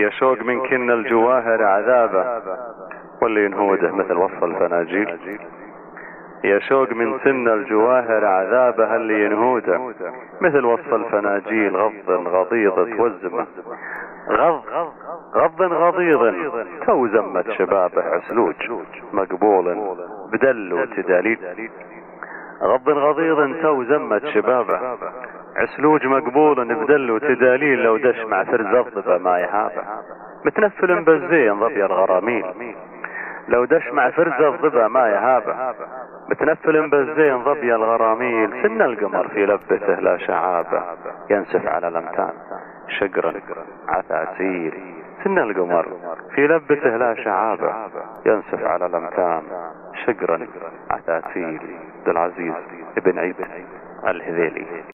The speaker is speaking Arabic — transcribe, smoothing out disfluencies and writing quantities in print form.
يا شوق من كن الجواهر عذابه واللي ينهوده مثل وصف الفناجيل. يا شوق من سن الجواهر عذابه اللي ينهوده مثل وصف الفناجيل. غض غضيض توزمه غض غضيض تو زمت شبابه عسلوج مقبول بدل وتداليل. غض غضيض تو زمت شبابه عسلوج مقبول بدل وتداليل. لو دش مع فرز الضبة ما يهابه متنفل بالزين ظبي الغراميل. لو دش مع فرز الضبة ما يهابه متنفل بالزين ظبي الغراميل. سن القمر في لبته لا شعابه ينسف على الامتان شقرا عثاتيل. سن القمر في لبته لا شعابه ينسف على الامتان شقرا عثاتيل. عبد العزيز بن عيد الهذيلي.